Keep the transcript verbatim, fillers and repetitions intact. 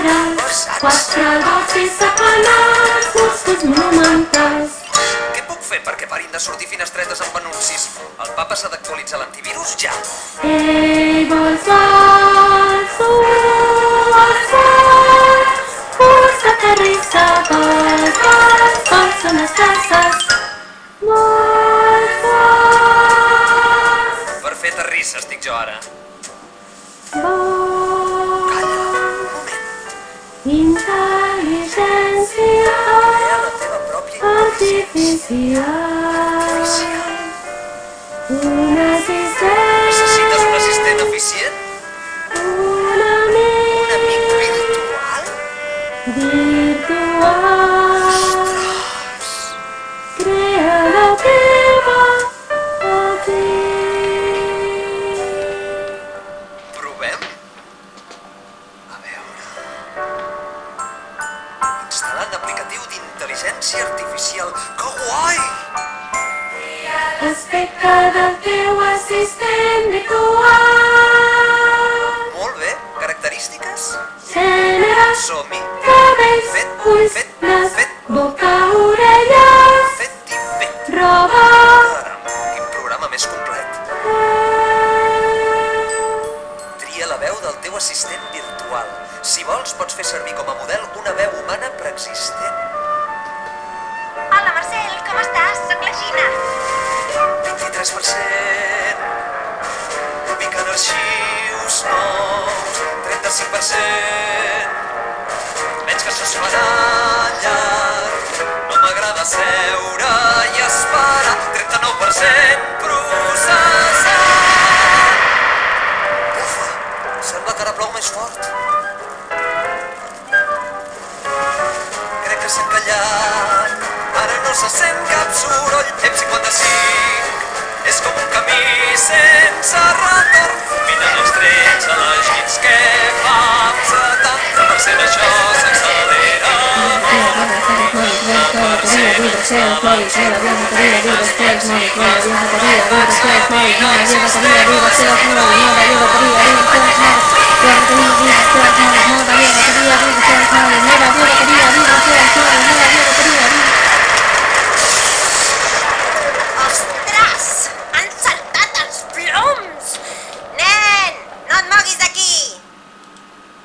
Versalles, quatre gots i sapanats, musclos monumentals. Què puc fer perquè parin de sortir finestretes amb anuncis? El papa s'ha d'actualitzar l'antivirus ja. Ei, vols, vols, vols, vols, vols, aterrissa, vols, vols, vols, són les tasses. Vols, vols. Per fer terrissa estic jo ara. Vols. Calla, un moment. Intel·ligència Crea la teva pròpia artificial. artificial. Un assistent. Necessites un assistent eficient? Un amic. Un amic virtual? Virtual. Crea la teva àutic. Provem? A veure... Instal·lant aplicatiu d'intel·ligència artificial. Que guai! Respecte del teu assistent virtual. Molt bé. Característiques? Gènere, Som-hi. cabells, Fet, ulls, fet, nas, fet. boca, orelles, Fet i fet. roba. Caram, quin programa més complet. Tria la veu del teu assistent virtual. Si vols, pots fer servir com a model una veu humana preexistent. Hola, Marcel, com estàs? Soc la Gina. vint-i-tres per cent. Ubiquen arxius nous. trenta-cinc per cent. Veig que això es farà llarg. No m'agrada seure i esperar. trenta-nou per cent processat. Ufa, sembla que ara plou més fort. Crec que s'ha callat. Ara no se sent cap soroll. M cinquanta-cinc és com un camí sense retorn. Vinen els trets a les llits que fa setanta per cent això s'accelera. Bateria,